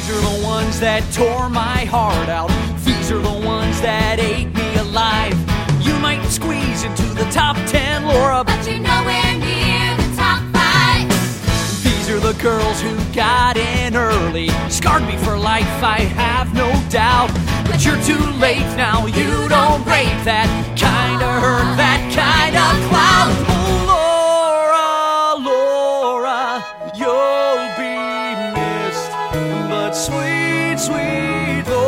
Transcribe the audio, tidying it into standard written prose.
These are the ones that tore my heart out. These are the ones that ate me alive. You might squeeze into the top 10, Laura, but you're nowhere near the top 5. These are the girls who got in early, scarred me for life, I have no doubt. But you're too late now, you don't rate that kind of hurt, that kind of clout. Oh, Laura, you'll be missed, but sweet, sweet Laura.